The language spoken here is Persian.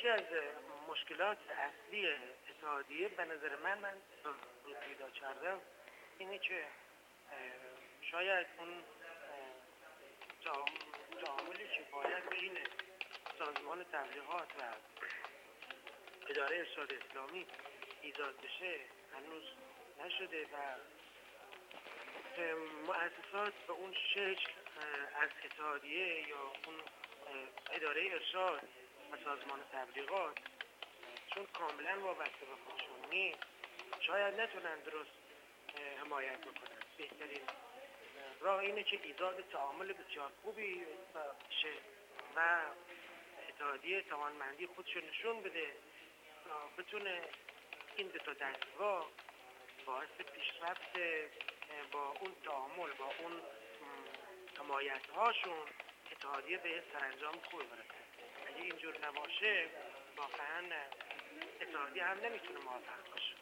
یکی از مشکلات اصلی اتحادیه به نظر من رو پیدا کردم اینه که شاید اون تعاملی که باید بین سازمان تبلیغات و اداره ارشاد اسلامی ایجاد بشه هنوز نشده و مؤسسات به اون شکل از اتحادیه یا اون اداره ارشاد و سازمان تبلیغات چون کاملا وابسته به خودشون نیست شاید نتونن درست حمایت بکنن. بهترین راه اینه که ایجاد تعامل بسیار خوبی بشه و اتحادیه توانمندی خودشو نشون بده تا بتونه این دو تا دستگاه باعث پیشرفت با اون تعامل با اون حمایت هاشون اتحادیه به سرانجام خوب برسه. اگه اینجور نباشه واقعا اتحادیه هم نمیتونه موفق باشه.